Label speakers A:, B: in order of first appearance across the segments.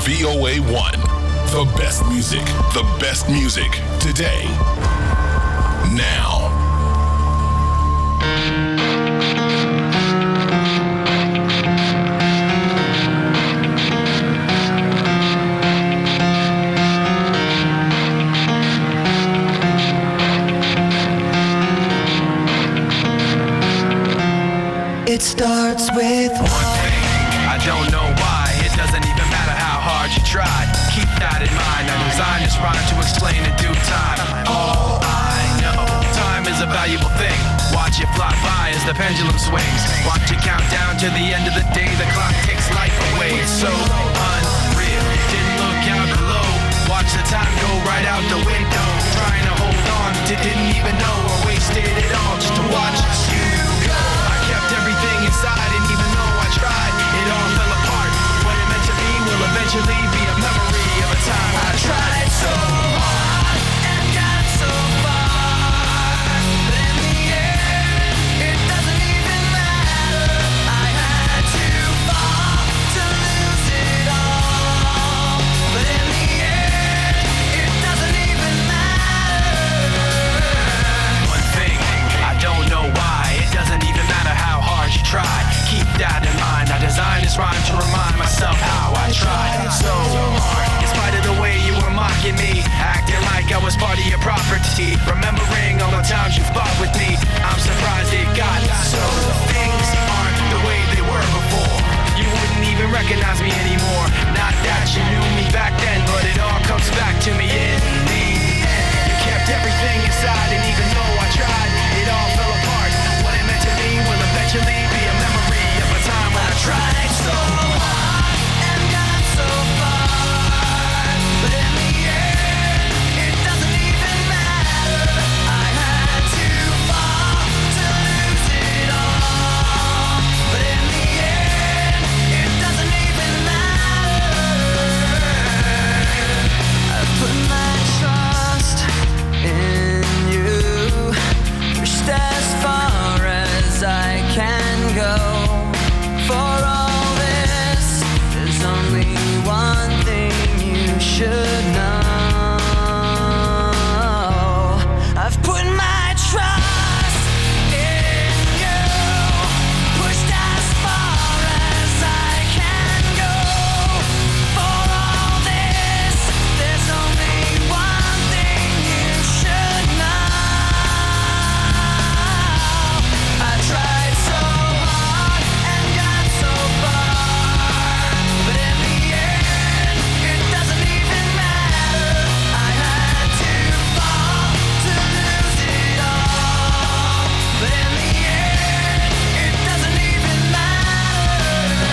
A: VOA1. The best music today. Now.
B: It starts with one thing.
C: I don't know why. It doesn't even matter how hard you tried. Keep that in mind. I designed this rhyme to explain in due time. All I know, time is a valuable thing. Watch it fly by as the pendulum swings. Watch it count down to the end of the day. The clock takes life away. It's so unreal. Didn't look out below. Watch the time go right out the window. Trying to hold on to didn't even know or wasted it all just to watch you go. I kept everything inside and even though I tried, it all fell apart. What it meant to be will eventually be a memory of a time I tried so hard and got so far. But in the end, it doesn't even matter. I had to fall to lose it all. But in the end, it doesn't even matter. One thing, I don't know why. It doesn't even matter how hard you try. Keep that in mind. I designed this rhyme to remind myself how I tried so hard. In spite of the way you were mocking me, acting like I was part of your property. Remembering all the times you fought with me, I'm surprised it got so. Things aren't the way they were before. You wouldn't even recognize me anymore. Not that you knew me back then, but it all comes back to me in the end. You kept everything inside, and even though I tried, it all fell apart. What it meant to me will eventually be a memory of a time when I tried so hard and got so far. But in the end, it doesn't even matter. I had to fall to lose it all. But in the end, it doesn't even matter. I put my trust in you. Pushed as far as I can go. For all this, there's only one thing you should know. I've put my trust in you. Pushed as far as I can go. For all this, there's only one thing you should know. I tried so hard and got so far, but in the end, it doesn't even matter. I had to fall to lose it all, but in the end, it doesn't even matter.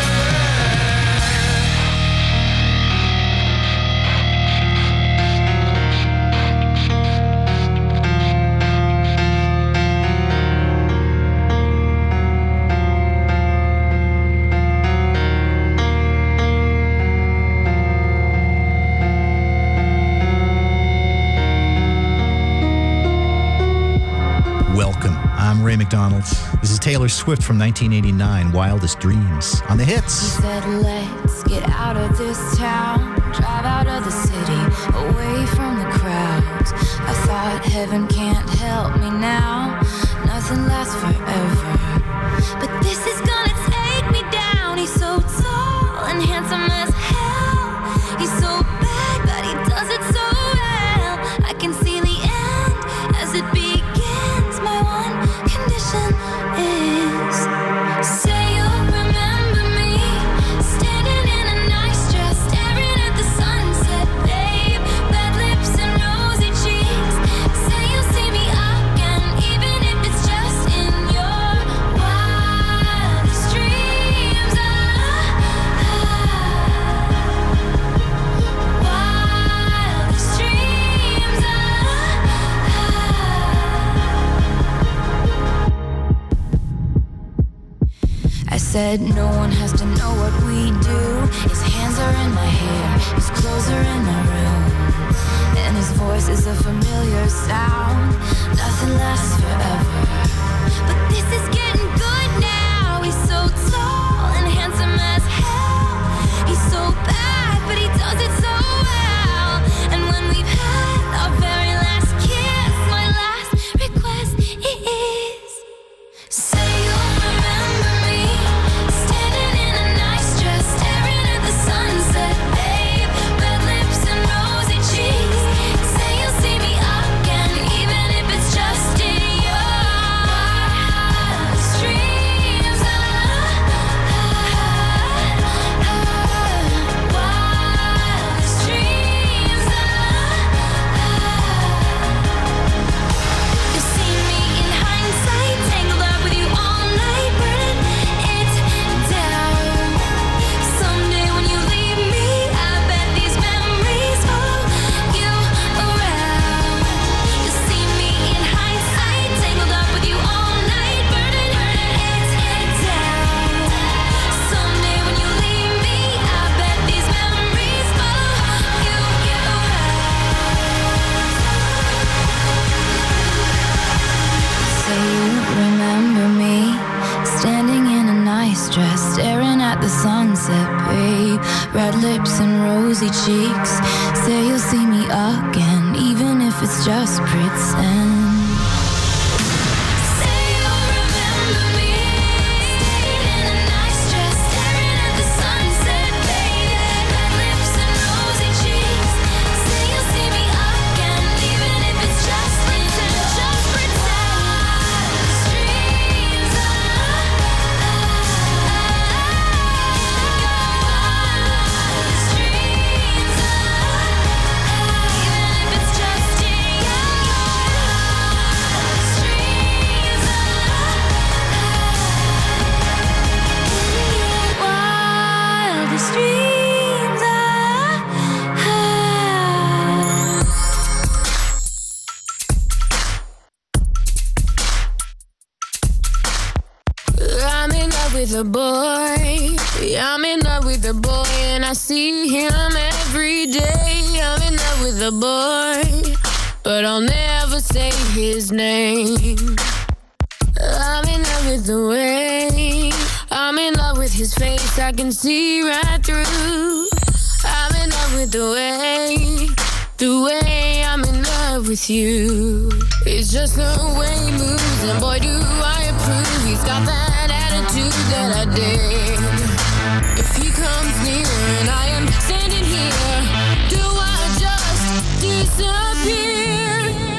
D: Welcome. I'm Ray McDonald. This is Taylor Swift from 1989, Wildest Dreams, on the
E: He
D: hits.
E: said, let's get out of this town, drive out of the city, away from the crowds. I thought heaven can't help me now, nothing lasts forever. But this is gonna take me down. He's so tall and handsome as hell. He's so bad, but he does it so well. I can see the end as it begins. My one condition is, say you'll remember me, standing in a nice dress, staring at the sunset, babe. Red lips and rosy cheeks. Say you'll see me again, even if it's just in your wildest dreams. Wildest dreams. I said no one has to know what we do. His hands are in my hair, his clothes are in my room, and his voice is a familiar sound. Nothing lasts forever, but this is getting good now. He's so tall and handsome as hell. He's so bad, but he does sunset, babe. Red lips and rosy cheeks. Say you'll see me again, even if it's just pretend.
F: The boy, I'm in love with the boy, and I see him every day. I'm in love with the boy, but I'll never say his name. I'm in love with the way, I'm in love with his face, I can see right through. I'm in love with the way I'm in love with you. It's just the way he moves, and boy do I approve. He's got that attitude that I dig. If he comes near and I am standing here, do I just disappear?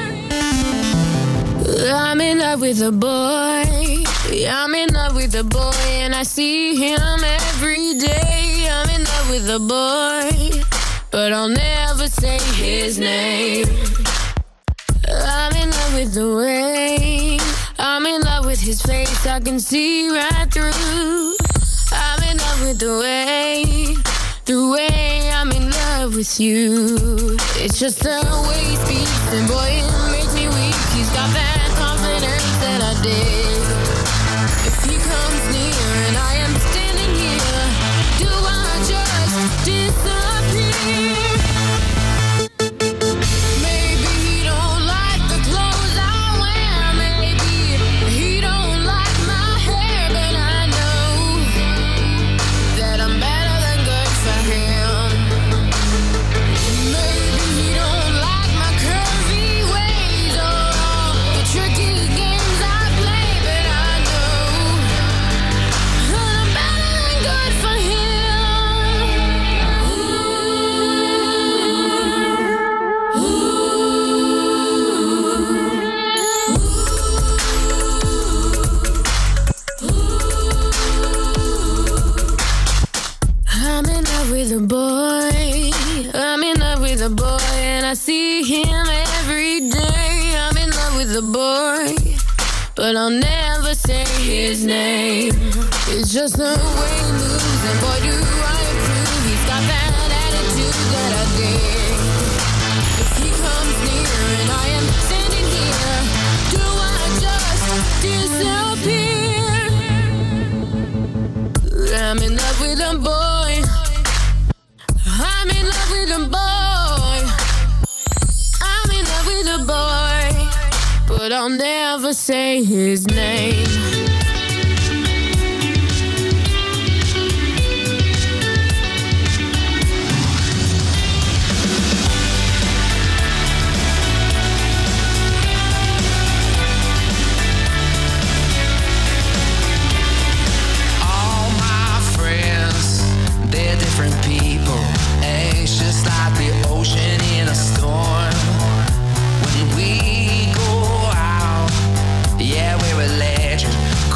F: I'm in love with a boy, I'm in love with a boy, and I see him every day. I'm in love with a boy, but I'll never say his name. I'm in love with the way, I'm in love with his face, I can see right through. I'm in love with the way I'm in love with you. It's just the way he speaks, and boy, it makes me weak. He's got that confidence that I dig. If he comes near and I am standing here, do I just disappear? I see him every day. I'm in love with the boy, but I'll never say his name. It's just the way he moves, and boy do I approve. He's got that attitude that I dig. If he comes near and I am standing here, do I just disappear? I'm in love with a boy, I'm in love with a boy, the boy, but I'll never say his name.
C: All my friends, they're different people, anxious like the ocean in a storm. We go out, yeah, we're electric,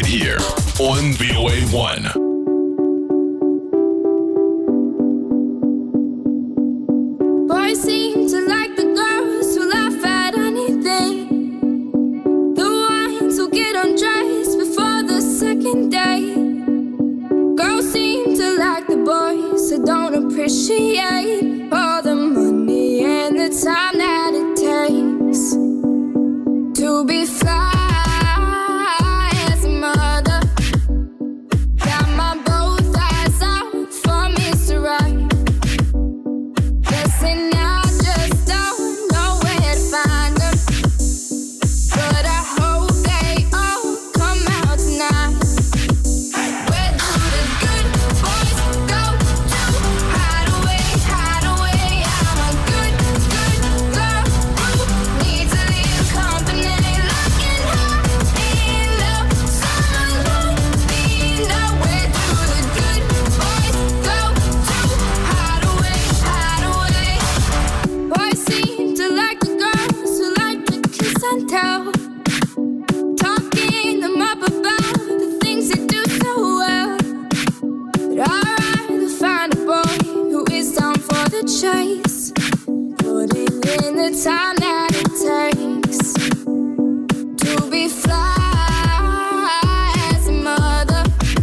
A: here on VOA1.
E: Boys seem to like the girls who laugh at anything, the ones who get undressed before the second day. Girls seem to like the boys who don't appreciate all the money and the time that it takes to be fly as a mother. Got my both eyes out for Mr. Right. Guessing I just don't know where to find them, but I hope they all come out tonight. Where do the good boys go to hide away, hide away? I'm a good, good girl who needs a little company. Looking high in love, someone like me. Now where do the good boys go to hide away, hide away? Boys seem to like the girls who like to kiss and tell, talking them up about the things they do so well. But I'd rather find a boy who is down for the chase, putting in the time that it takes to be fly as a mother,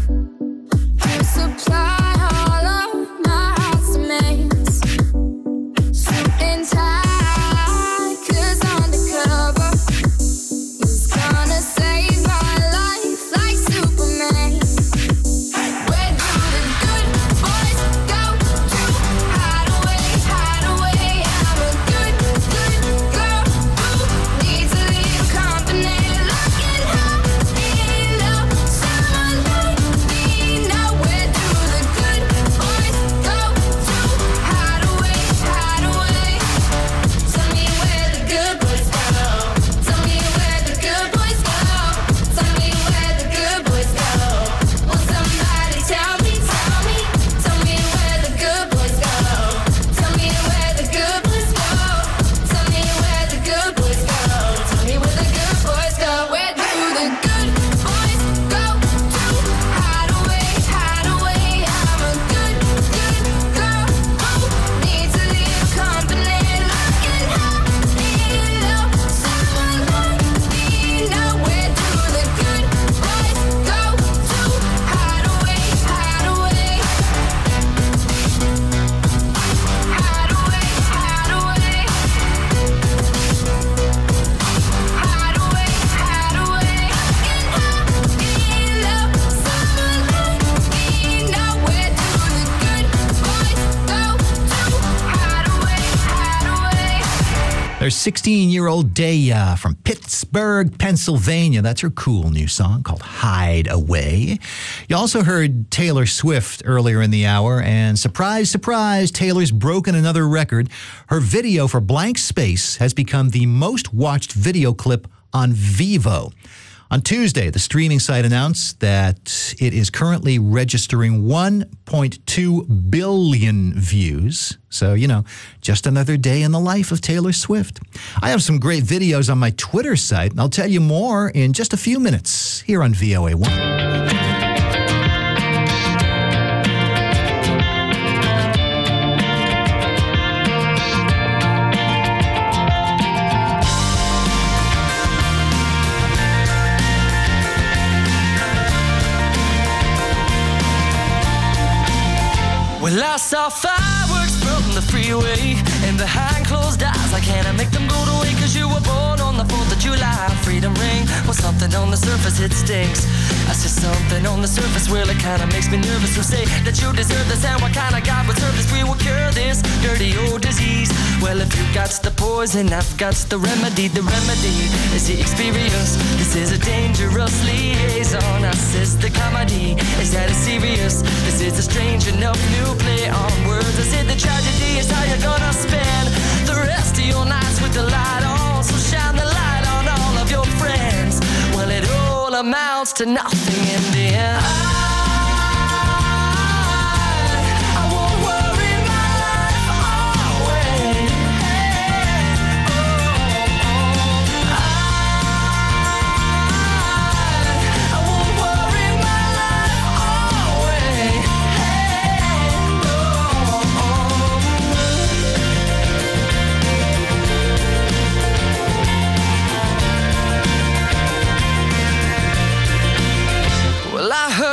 E: to supply all of my heart's demands. Suit and tie, 'cause undercover is gonna save my life like Superman. Where do the good boys go to hide away, hide away? I'm a good, good girl who needs a little company. Looking high in love, someone like me. Now where do the good boys go to hide away, hide away? Tell me where the good boys go. Tell me where the good boys go. Tell me where the good boys go. Will somebody tell me, tell me, tell me where the good boys go. Tell me where the good boys go. Tell me where the good boys go. Tell me where the good boys go. Where do the good boys go to hide away, hide away? I'm a good, good girl who needs a little company. Looking high in love, someone like me. Now where do the good boys go to hide away, hide away? Hide away, hide away. Hide away, hide away. Looking high in love, someone like me. Now where do the good boys go to hide away, hide away?
D: There's 16-year-old Daya from Pittsburgh, Pennsylvania. That's her cool new song called Hide Away. You also heard Taylor Swift earlier in the hour, and surprise, surprise, Taylor's broken another record. Her video for Blank Space has become the most watched video clip on Vevo. On Tuesday, the streaming site announced that it is currently registering 1.2 billion views. So, just another day in the life of Taylor Swift. I have some great videos on my Twitter site, and I'll tell you more in just a few minutes here on VOA1.
G: Well, I saw fireworks from the freeway and behind closed eyes. I can't make them go away, 'cause you were born on the 4th of July. Freedom ring was something on the surface, it stinks. I see something on the surface, well, it kinda makes me nervous. So say that you deserve this, and what kind of God would serve this? We will cure this dirty old disease. Well, if you got the poison, I've got the remedy. The remedy is the experience. This is a dangerous liaison. Us is the comedy. Is that it's serious? This is a strange enough new play on words. I said the tragedy is how you're gonna spend the rest of your nights with the light on. So shine the light on all of your friends. Well, it all amounts to nothing in the end. I won't worry my life away. I won't worry.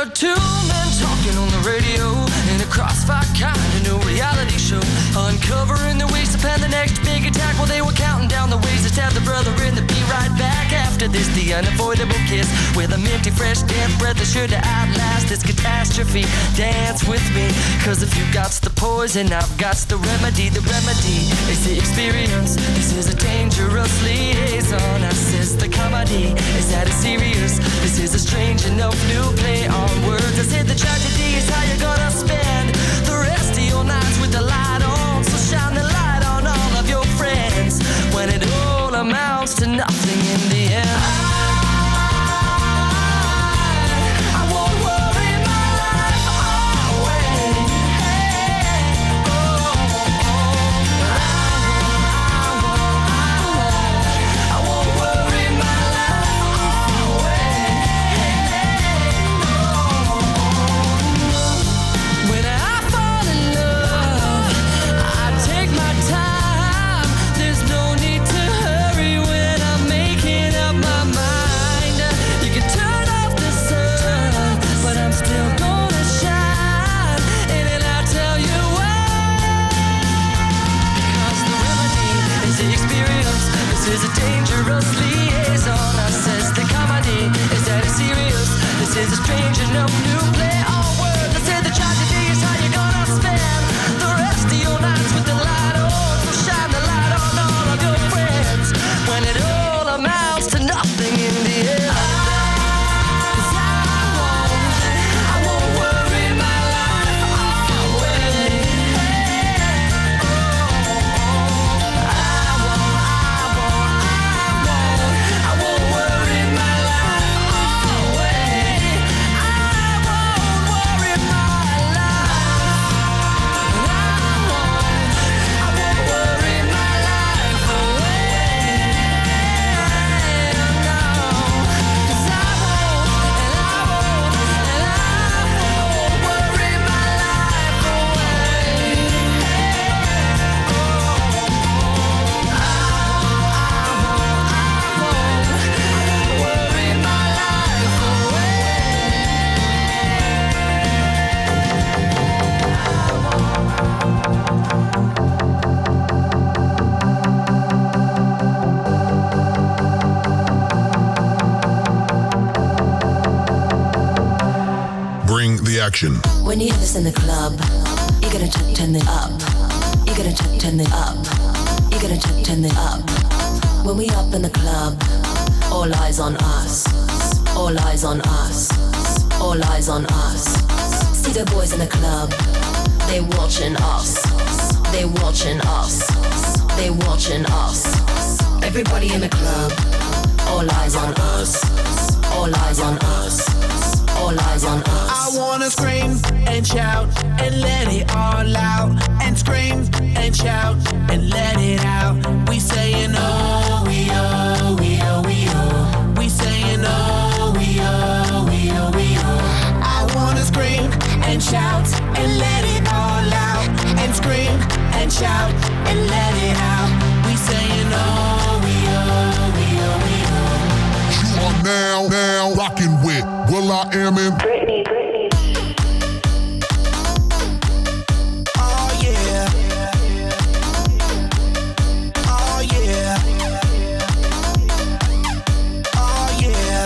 G: heard two men talking on the radio in a crossfire kind of new reality show, uncovering their ways to plan the next big attack while they were counting down the ways to stab the brother in the be right back after this. The unavoidable kiss with a minty fresh death breath is sure to outlast this catastrophe. Dance with me, cause if you got the poison, I've got the remedy. The remedy is the experience. This is a dangerous liaison. I says the comedy is that it's serious. This is a strange enough new play on words. I said the tragedy is how you're gonna spend the rest of your nights with the light on. So shine the light on all of your friends when it all amounts to nothing in the end. I won't worry my life away. I won't worry my life away. When I fall in love, I take my time. There's no need to hurry when I'm making up my mind. You can turn off the sun, but I'm still gonna shine. And I'll tell you why. Because the remedy is the experience. This is a dangerous liaison. I says the comedy is that it's serious. This is a strange enough new play on words. I said the tragedy is how you're gonna spend the rest of your nights with the light on. So shine the light on all of your friends when it all amounts to nothing in the end. 'Cause I won't worry my life away. I won't worry my life away. I won't worry my life. I won't worry my life away. No, 'cause I won't worry my life away. Worry my life
A: Bring the action.
H: When you hear this in the club, you gotta turn it up. You gotta turn it up. You gotta turn it up. When we up in the club, all eyes on us. All eyes on us. All eyes on us. See the boys in the club, they watching us. They watching us. They watching us. Everybody in the club, all eyes on us. All eyes on us. All eyes on us.
C: I wanna scream and shout and let it all out. And scream and shout and let it out. We saying oh, we oh, we oh, we oh. We saying oh, we oh, we oh, we oh. I wanna scream and shout and let it all out. And scream and shout and let it out. We saying oh, we oh, we oh, we oh.
A: You are now rocking with will.i.am in
B: Britney.
C: Oh yeah. Oh yeah. Oh yeah.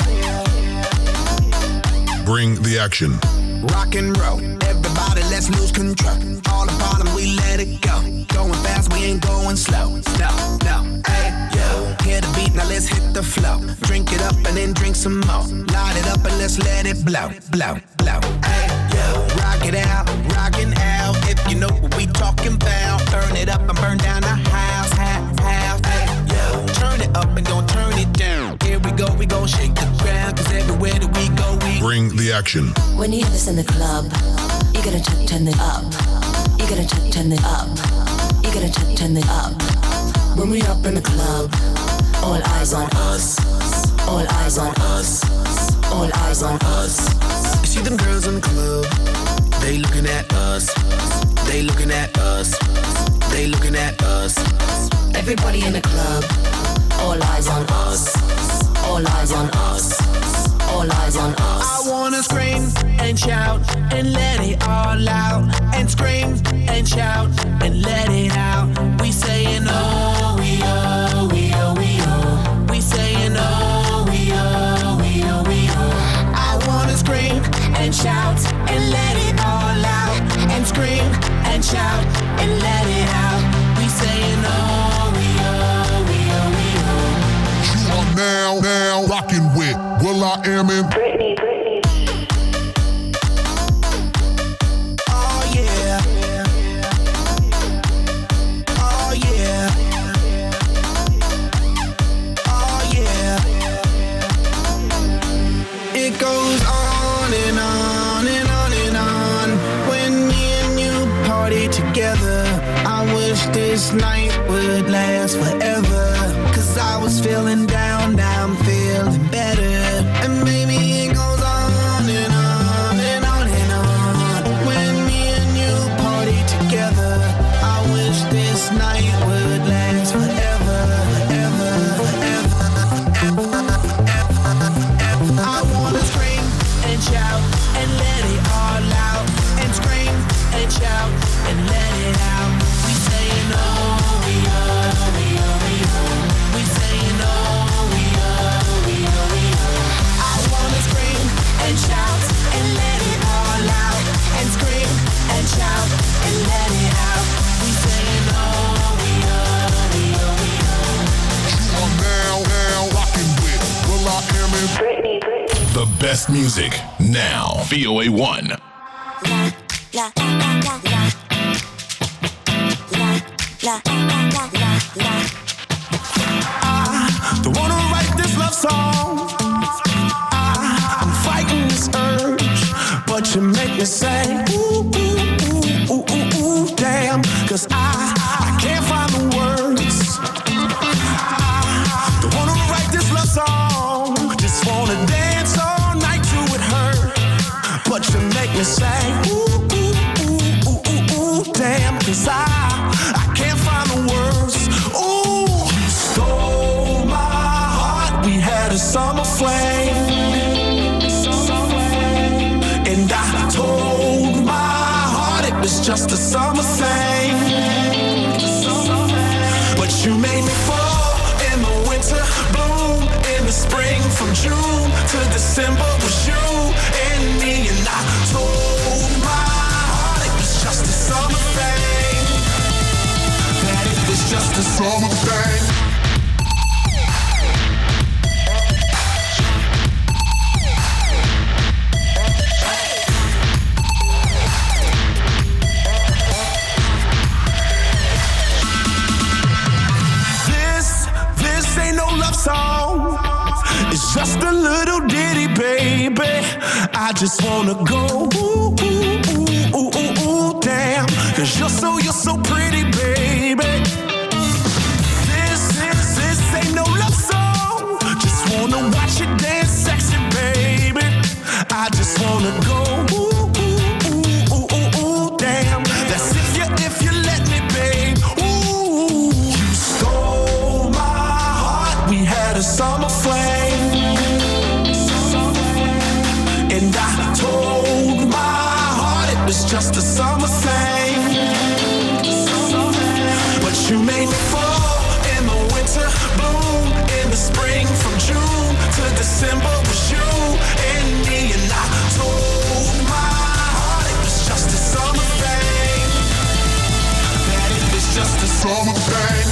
A: Bring the action.
C: Rock and roll, everybody let's lose control. All the bottom we let it go. Going fast, we ain't going slow. No, hey, yo. Hear the beat, now let's hit the flow. Drink it up and then drink some more. Light it up and let's let it blow. Hey, yo. Rock it out, rockin' out. If you know what we talking about. Burn it up and burn down the house. Hey, yo. Turn it up and don't turn it down. Here we go shake the ground. Cause everywhere that we go, we
A: Bring the action.
H: When you hear this in the club, you gotta turn it up. You gotta turn it up. You gotta turn it up. When we up in the club, all eyes on us. All eyes on us. All eyes on us.
C: You see them girls in the club, they looking at us. They looking at us. They looking at us.
H: Everybody in the club, all eyes on us. All eyes on us. all eyes on us.
C: I wanna scream and shout and let it all out. And scream and shout and let it out. We saying oh, we oh, we oh, we oh. We saying oh, we oh, we oh, we oh. I wanna scream and shout and let it all out. And scream and shout and let it out. We saying oh, we oh, we oh, we oh.
A: You are now rocking with will.i.am in
I: Britney.
C: Oh yeah. Oh yeah. Oh yeah. It goes on and on and on and on. When me and you party together, I wish this night would last forever. Cause I was feeling down, now I'm feeling better. And maybe it goes on and on and on and on. When me and you party together, I wish this night would last forever, ever, ever, ever, ever. I wanna scream and shout and let it all out. And scream and shout and let it out. We saying oh, we oh, we oh, we oh. We saying oh, we oh, we oh, we oh. I wanna scream and shout and let it all out. And scream and shout and let it out. We saying oh, we oh, we oh, we oh.
A: You are now rocking with will.i.am in
I: Britney.
J: The best music now. VOA1.
C: I don't wanna write this love song. I'm fighting this urge, but you make me say ooh, ooh, ooh, ooh, ooh, ooh, damn. Cause I can't find the words. I don't wanna write this love song, just wanna dance all night to it hurt. But you make me say ooh, ooh, ooh, ooh, ooh, ooh, damn. Cause I can't find the words. Ooh, you stole my heart. We had a summer flame, and I told my heart it was just a summer thing. But you made me fall in the winter, bloom in the spring. From June to December was you and me, and I told my heart it was just a summer thing. That it was just a summer thing. This ain't no love song. It's just a little ditty, baby. I just wanna go ooh, ooh, ooh, ooh, ooh, ooh, damn. Cause you're so pretty, baby. This ain't no love song. Just wanna watch you dance sexy, baby. I just wanna go ooh, ooh, ooh, ooh, ooh, ooh, damn. That's if you let me, babe. Ooh, you stole my heart. We had a summer flame, and I told my heart it was just a summer thing. But you made me fall in the winter, bloom in the spring. From June to December was you and me, and I told my heart it was just a summer thing. That it was just a summer thing.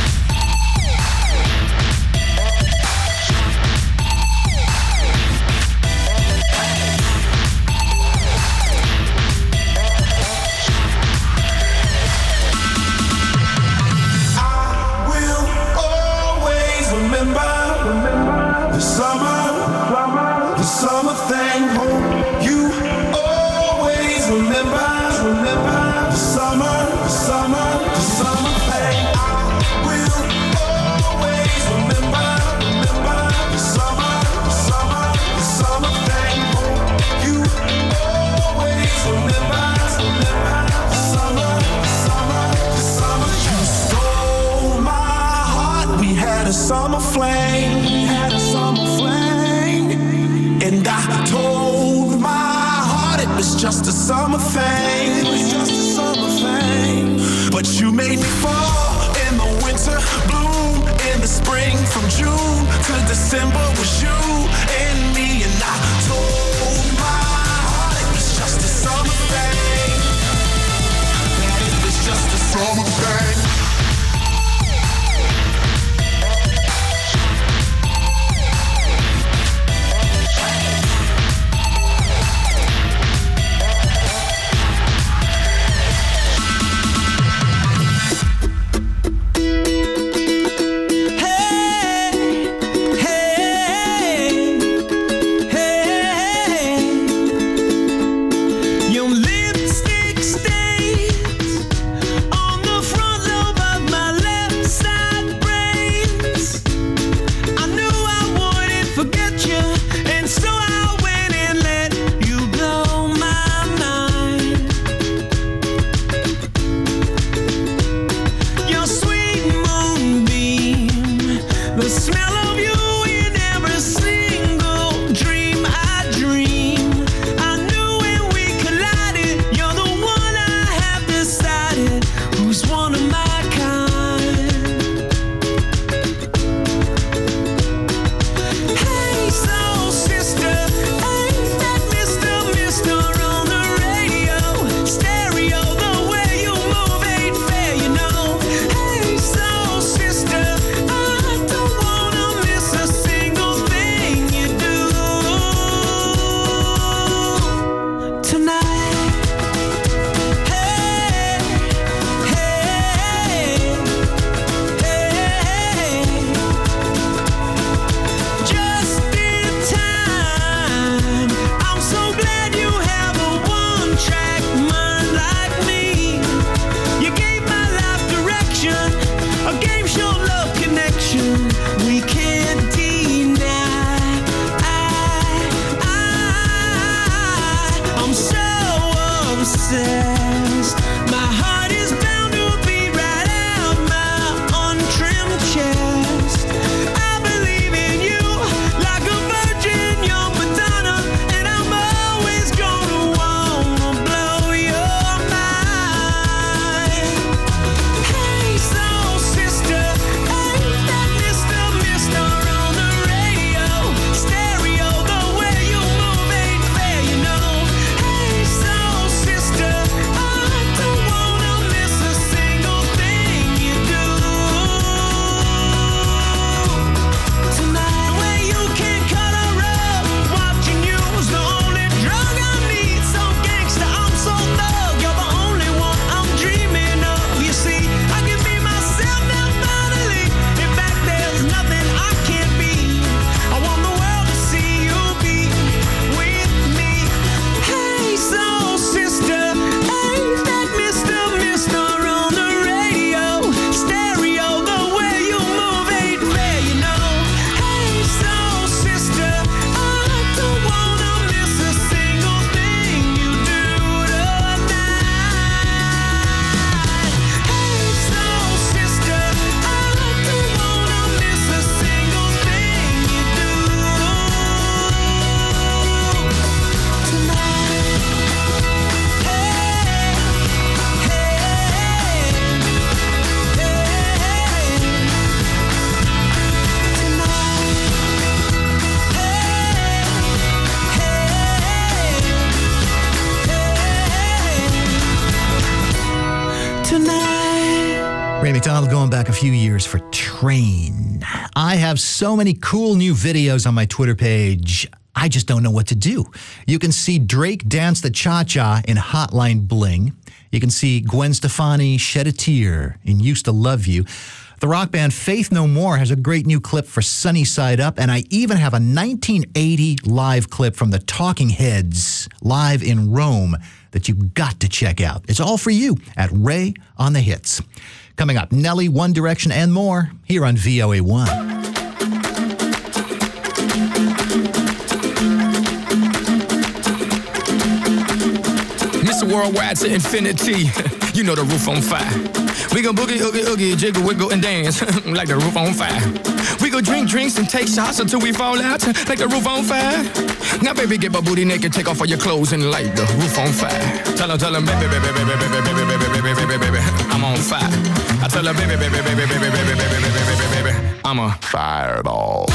C: The summer thing. Oh, you always remember the summer thing. I will always remember the summer thing. Oh, you always remember the summer. You stole my heart. We had a summer flame. And just a summer thing. It was just a summer thing. But you made me fall in the winter, bloom in the spring. From June to December was you and me. And I told my heart it was just a summer thing. That it was just a summer thing.
D: Ray McDonald going back a few years for Train. I have so many cool new videos on my Twitter page. I just don't know what to do. You can see Drake dance the cha-cha in Hotline Bling. You can see Gwen Stefani shed a tear in Used to Love You. The rock band Faith No More has a great new clip for Sunny Side Up, and I even have a 1980 live clip from the Talking Heads live in Rome that you've got to check out. It's all for you at Ray on the Hits. Coming up, Nelly, One Direction, and more here on VOA1.
I: Mr. Worldwide to infinity. You know the roof on fire. We gon' boogie, oogie, oogie, jiggle, wiggle, and dance like the roof on fire. We gon' drink drinks and take shots until we fall out like the roof on fire. Now, baby, get my booty naked, take off all your clothes and light the roof on fire. Tell him, baby, baby, baby, baby, baby, baby, baby, baby, baby, I'm on fire. I tell her, baby, baby, baby, baby, baby, baby, baby, baby, baby, I'm a fireball.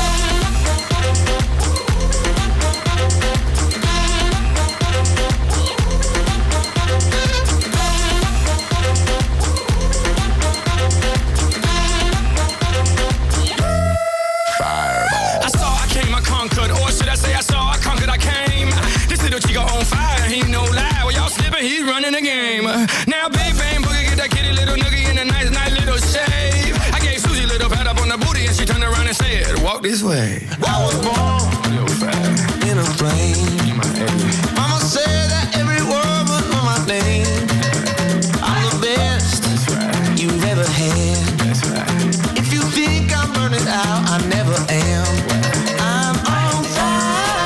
I: Chico on fire, he no lie. Well, y'all slipping, he's running the game. Now, Big Bang Boogie, get that kitty little noogie in a nice little shave. I gave Susie a little pat up on the booty and she turned around and said, walk this way.
K: I was born in a flame. Mama said that every word was on my name. I'm the best you've ever had. If you think I'm burning out, I never am. I'm on fire.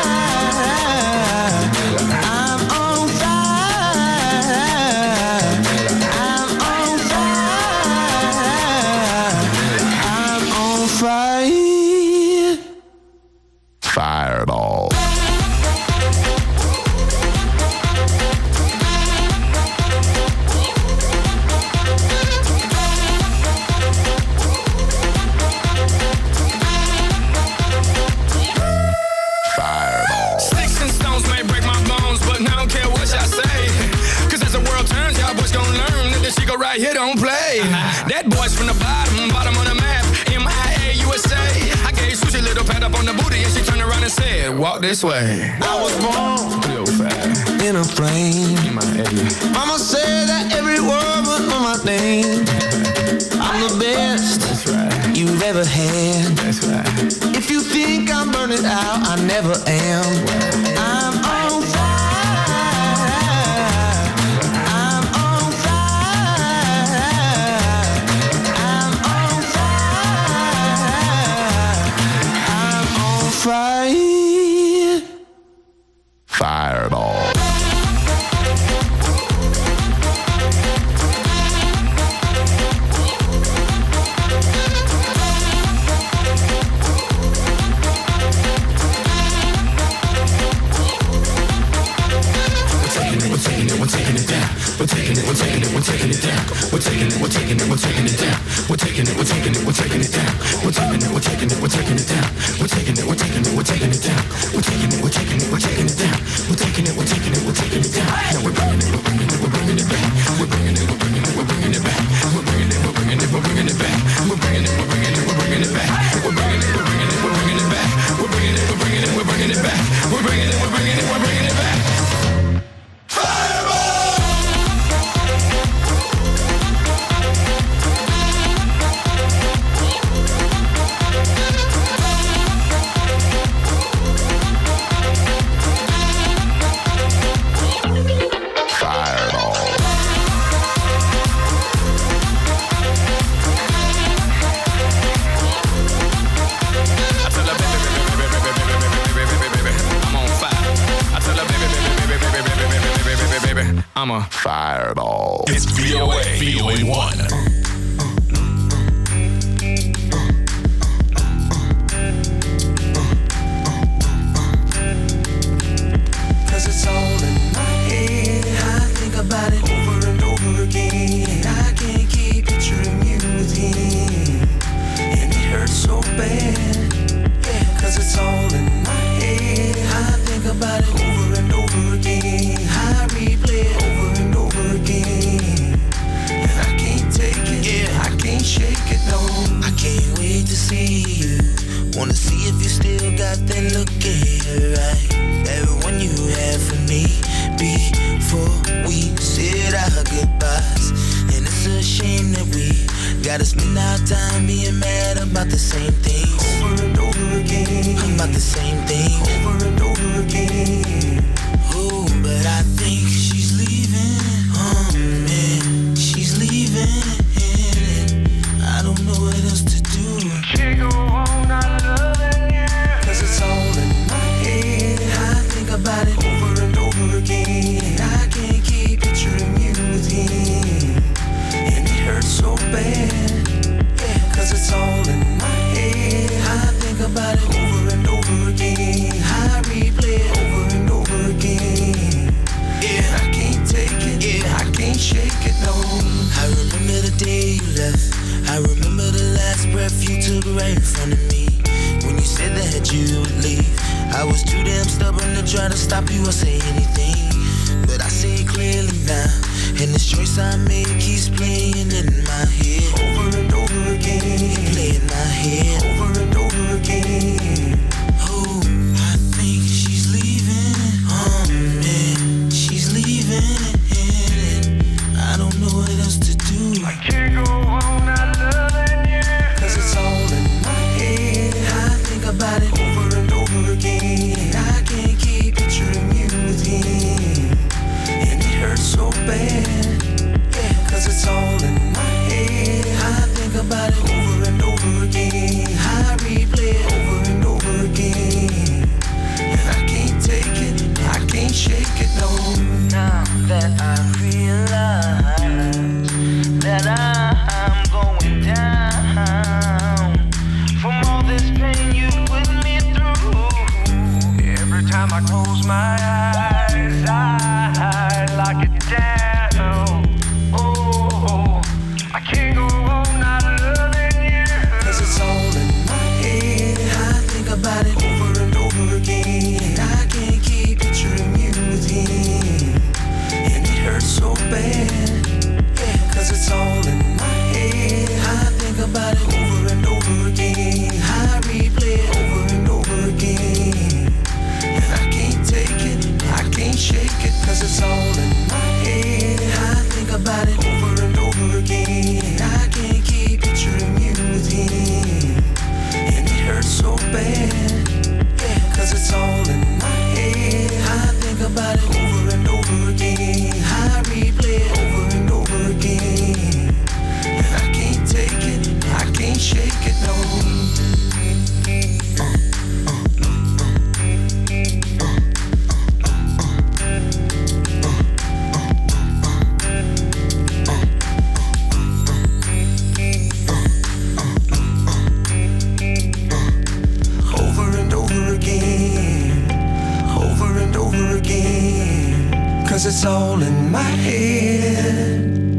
J: Fireball. Fireball.
I: Sticks and stones may break my bones, but I don't care what y'all say. Cause as the world turns, y'all boys gon' learn that this Chico right here don't play. That boy's from the bottom of the map, MIA, USA. I gave Susie a little pat up on the booty and she turned around and said, walk this way.
K: I was born in a flame. Mama said that every word was on my name. I'm the best you've ever had. If you think I'm burning out, I never am. I'm on fire. I'm on fire. I'm on fire. I'm on fire.
J: Fireball.
I: We're taking it down. We're taking it down. We're taking it down. We're taking it down. We're taking it down. We're taking it down. We're taking it down. We're taking it down. We're taking it down. We're taking it down. Now we're bringing it back. We're bringing it back. We're bringing it back. We're bringing it back. We're bringing it back. We're bringing it back. We're bringing it back. We're bringing it back. We're bringing it back. We're bringing it back. We're bringing it back. I'm a
J: fireball. It's VOA 1.
K: Cause it's all in my head. I think about it over and over again. I can't keep picturing you with him, and it hurts so bad. Yeah, cause it's all in my head. I think about it over and over again. I replay it over and over again, and I can't take it. Yeah, I can't shake it, no. I can't wait to see you. Wanna see if you still got that look in your eye, that one you had for me before we said our goodbyes. And it's a shame that we gotta spend our time being mad about the same thing over and over again. About the same thing over and over again. Oh, but I think she's leaving. Oh man, she's leaving. I don't know what else to do. Can't go on not loving you. Cause it's all in my head. I think about it over and over again. I can't keep picturing you with him, right in front of me. When you said that you would leave, I was too damn stubborn to try to stop you or say anything. But I see it clearly now, and this choice I made keeps playing in my head. Over and over again, play in my head. Over and over again. Oh, I think she's leaving. Oh man, she's leaving. I don't know what else to do. I can't go on not loving you, 'cause it's all in my head. I think about it over and over again. I can't keep picturing you with him, and it hurts so bad. Yeah, 'cause it's all in my head. I think about it over and over again. I replay it over and over again, and I can't take it, I can't shake it, no. Now that I realize that I'm going down from all this pain you put me through. Every time I close my eyes, I lock it down. Oh, I can't go on not loving you, 'cause it's all in my head. I think about it over and over again. I can't keep picturing you with him, and it hurts so bad. Yeah, 'cause it's all in my head. I think about it over and over again. I replay it over and over again, and I can't take it, I can't shake it, 'cause it's all in my head. I think about it over and over again. I can't keep picturing you with him, and it hurts so bad. Yeah, 'cause it's all in my head. I think about it over and over again. I replay it over and over again, and I can't take it, I can't shake it, no. Over and over again, over and over again, 'cause it's all in my head.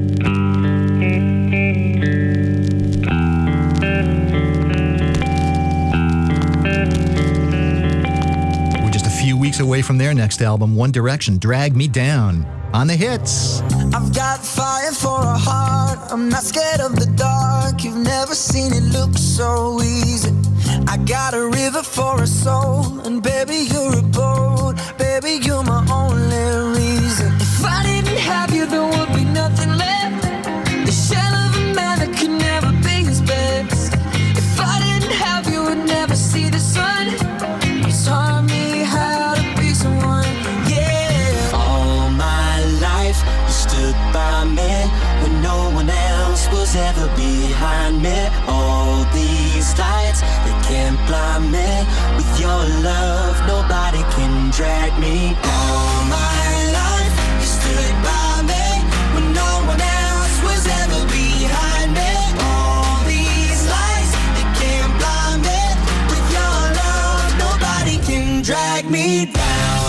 D: We're just a few weeks away from their next album, One Direction, Drag Me Down, on the hits.
B: I've got fire for a heart. I'm not scared of the dark. You've never seen it look so easy. I got a river for a soul, and baby, you're a boat. Baby, you're my only reason. If I didn't have you, there would be nothing left. The shell of a man that could never be his best. If I didn't have you, I'd never see the sun. You taught me how to be someone, yeah.
K: All my life, you stood by me when no one else was ever behind me. All these lights, they can't blind me. With your love, nobody can drag me. All my life, you stood by me when no one else was ever behind me. All these lights, they can't blind me. With your love, nobody can drag me down.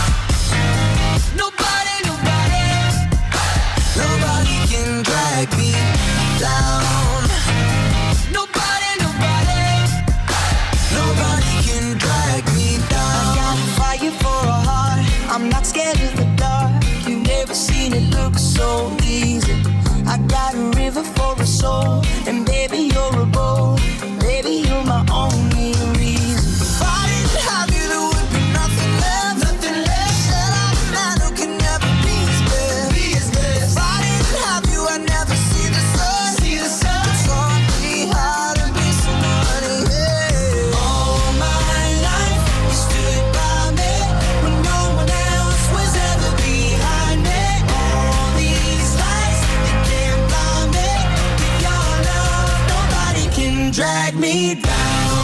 K: Nobody, nobody, nobody can drag me down. Nobody, nobody, nobody can drag me down.
B: I got fire for a heart. I'm not scared of the dark. You've never seen it look so easy. I got a river for a soul, and baby, you're a boat. Baby, you're my only reason. If I didn't have you, there would be nothing left. Nothing left. Said I'm a man who can never be his best. Be his best. If I didn't have you, I'd never see the sun. See the sun. You taught me how to be somebody, yeah.
K: All my life, you stood by me when no one else was ever behind me. All these lights, they can't blind me. With your love, nobody can drag me down.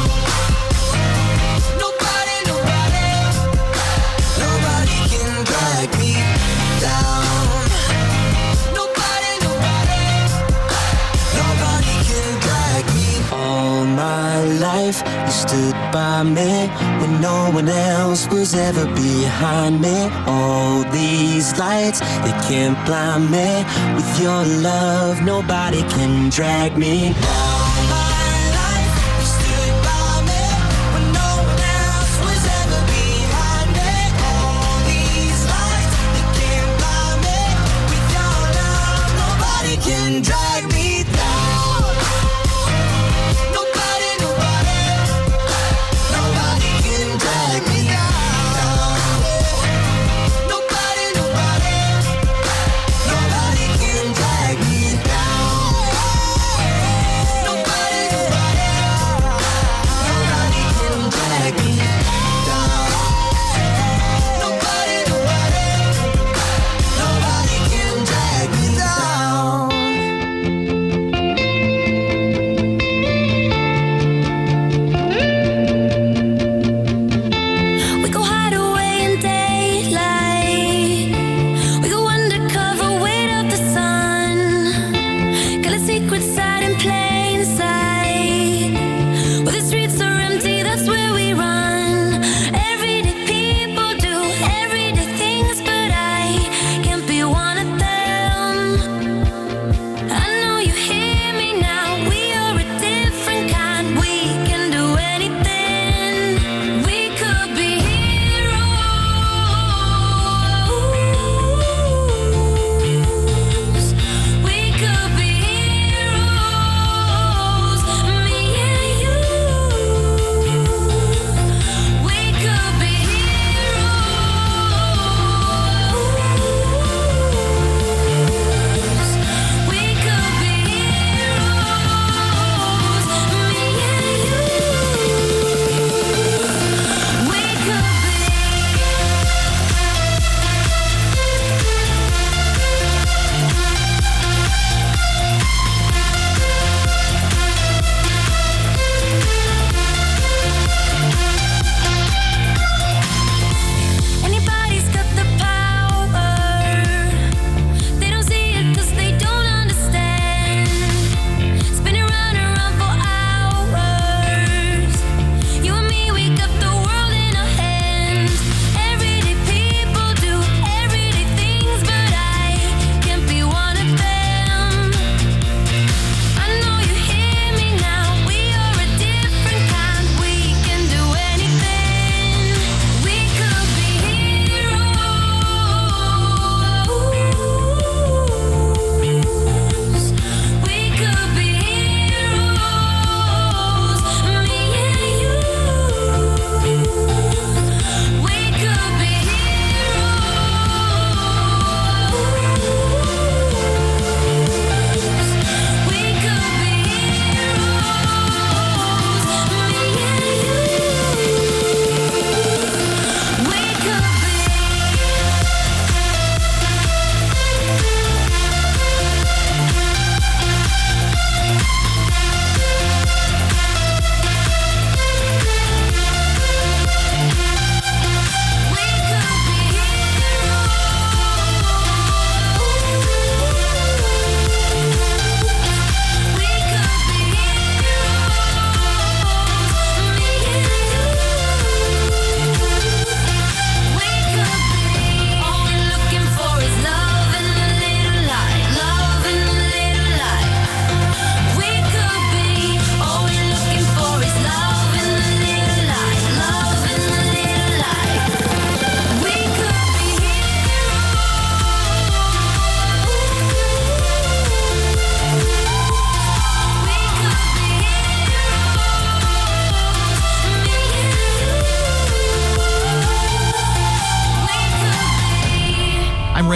B: Nobody, nobody, nobody can drag me down. Nobody, nobody, nobody can drag me.
K: All my life, you stood by me when no one else was ever behind me. All these lights, they can't blind me. With your love, nobody can drag me down.
B: My life, you stood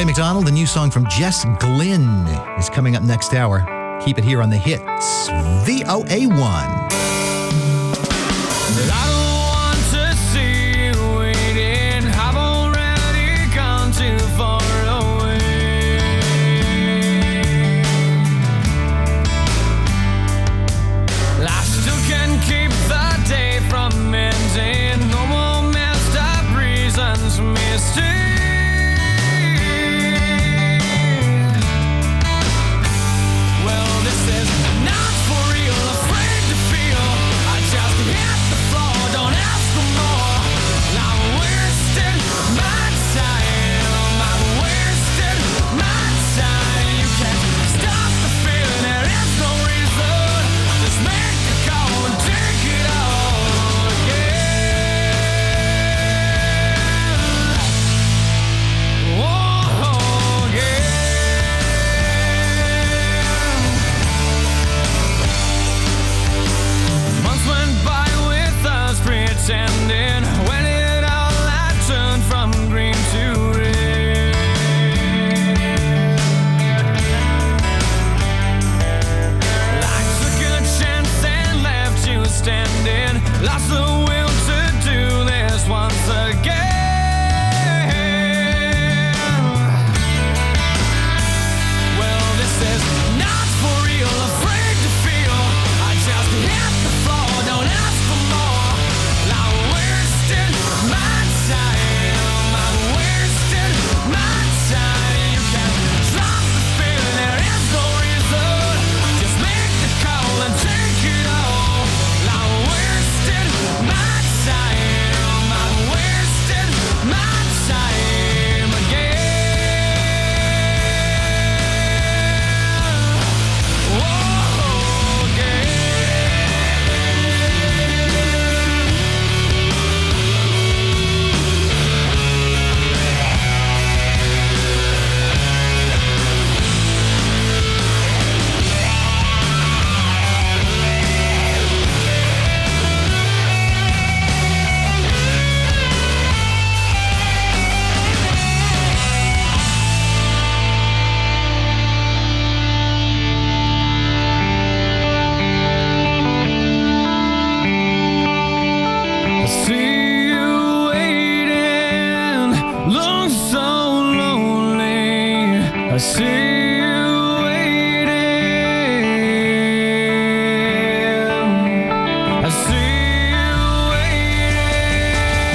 D: McDonald. The new song from Jess Glynn is coming up next hour. Keep it here on the Hits, VOA1.
L: I don't want to see you waiting. I've already gone too far away. I still can keep the day from ending. No more messed up reasons for me to stay. Well, this is not for real, afraid to feel. I just hit the floor, don't ask for more. I'm wasting my time, I'm wasting my time. You can't stop the feeling, there is no reason. Just make the call and take it all again. Oh, again. Months went by with us pretending. When it all had turned from green to red. I took a chance and left you standing. Lost the will to do this once again. Well, this is not for real, afraid to feel. I just hit the floor, don't ask for more. I'm wasting my time, I'm wasting my time. You can drop the feeling, there is no reason. Just make the call and take it all. I'm wasting my time, I'm wasting my time again. Whoa, again. I see you waiting, look so lonely. I see you waiting. I see you waiting.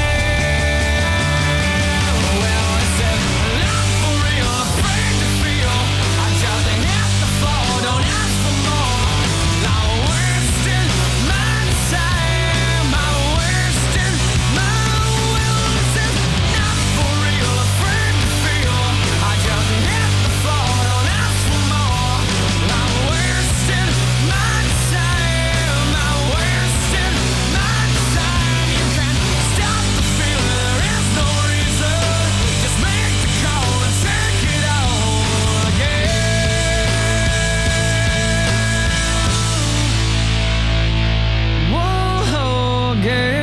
L: Well, I said, not for real, afraid to feel. I just hit the floor, don't ask for more. I'm wasting my time, I'm wasting my will. This is not for real, afraid to feel. I just hit the floor, don't ask for more. I'm wasting my time, I'm wasting my time. You can't stop the feeling, there is no reason. Just make the call and take it all again. Whoa, again.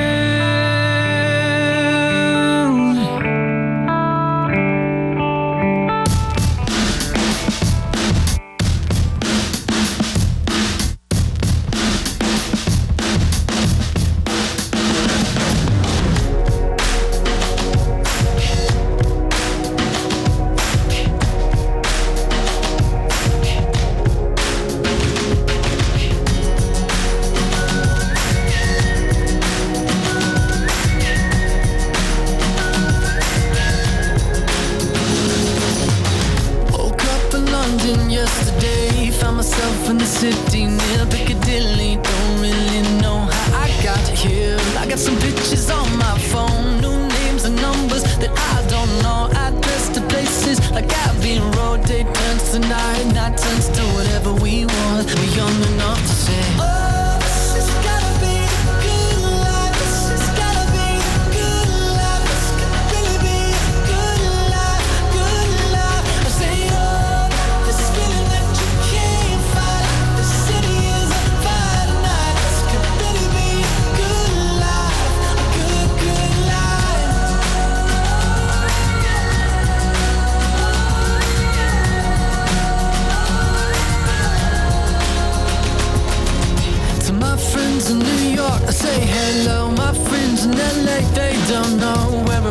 L: Woke up in London yesterday, found myself in the city near Piccadilly. Don't really know how I got here. I got some pictures on my phone, new names and numbers that I don't know. Address to places like Abbey Road. Day turns to night, night turns to whatever we want. We're young enough to say, oh, this has gotta be the good life. This has gotta be the good life. This could really be the good life, good life. I say, oh, this feeling that you can't fight. The city is on fire tonight. This could really be a good life, a good life.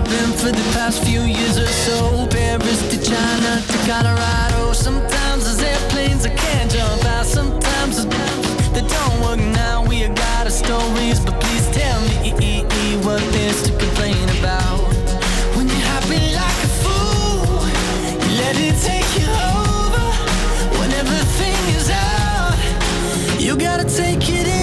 L: been for the past few years or so. Paris to China to Colorado. Sometimes there's airplanes I can't jump out. Sometimes they don't work now. We got our stories, but please tell me what there's to complain about. When you're happy like a fool, you let it take you over. When everything is out, you gotta take it in.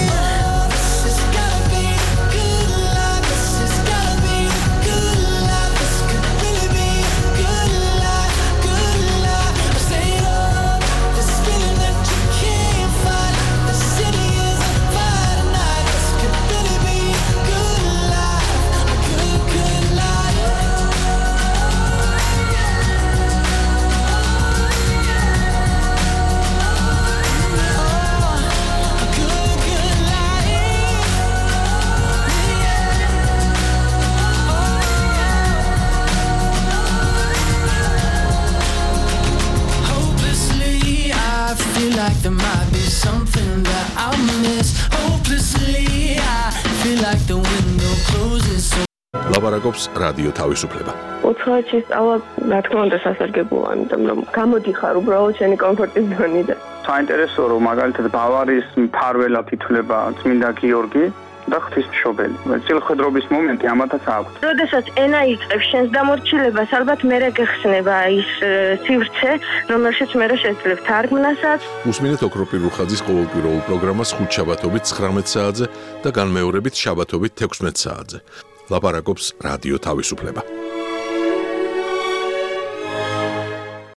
L: Like there might be something that I'll miss. Hopelessly, I feel like the window closes.
M: ლაპარაკობს რადიო თავისუფლება.
N: უცხოეთში სწავლა, რა თქმა უნდა, სასარგებლოა, იმიტომ რომ გამოდიხარ უბრალოდ შენი კომფორტის ზონიდან.
O: საინტერესო რომ მაგალითად ბავარიის მფარველად ითვლება წმინდა გიორგი და ღვთისმშობელი. წილხვედრობის მომენტი ამათაც აქვს.
N: როდესაც ენა იწყებს შენს დამორჩილებას, ალბათ მერე გეხსნება ის სივრცე, რომელშიც მერე შეძლებ თარგმნასაც.
M: უსმინეთ ოქროპირ რუხაძის ყოველკვირეულ პროგრამას ხუთშაბათობით 19 საათზე და განმეორებით შაბათობით 16 საათზე. ლაპარაკობს რადიო თავისუფლება.